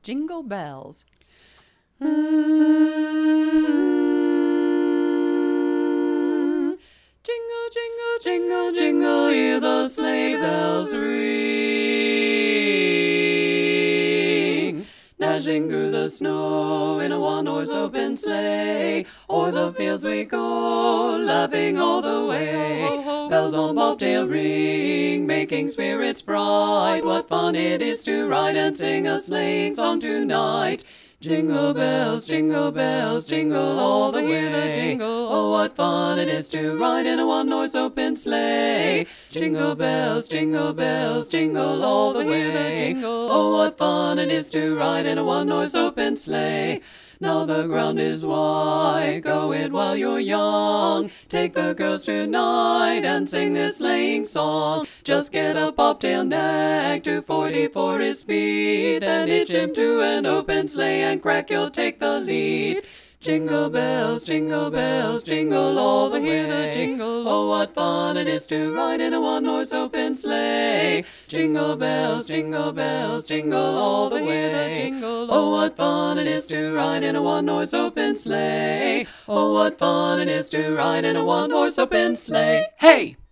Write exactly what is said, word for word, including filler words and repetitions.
Jingle bells. Jingle, jingle, jingle, jingle, hear the sleigh bells ring. Dashing through the snow in a one-horse open sleigh, o'er the fields we go, laughing all the way. Bells on bobtail ring, making spirits bright. What fun it is to ride and sing a sleighing song tonight. Jingle bells, jingle bells, jingle all the way. Oh, what fun it is to ride in a one-horse open sleigh. Jingle bells, jingle bells, jingle all the way. Oh, what fun it is to ride in a one-horse open sleigh. Now the ground is wide, go it while you're young. Take the girls tonight and sing this sleighing song. Just get a bobtail nag to forty for his speed, then hitch him to an open sleigh and crack, you'll take the lead. Jingle bells, jingle bells, jingle all the way. Jingle, oh, what fun it is to ride in a one-horse open sleigh. Jingle bells, jingle bells, jingle all the way. Oh, what fun it is to ride in a one-horse open sleigh. Oh, what fun it is to ride in a one-horse open sleigh. Hey!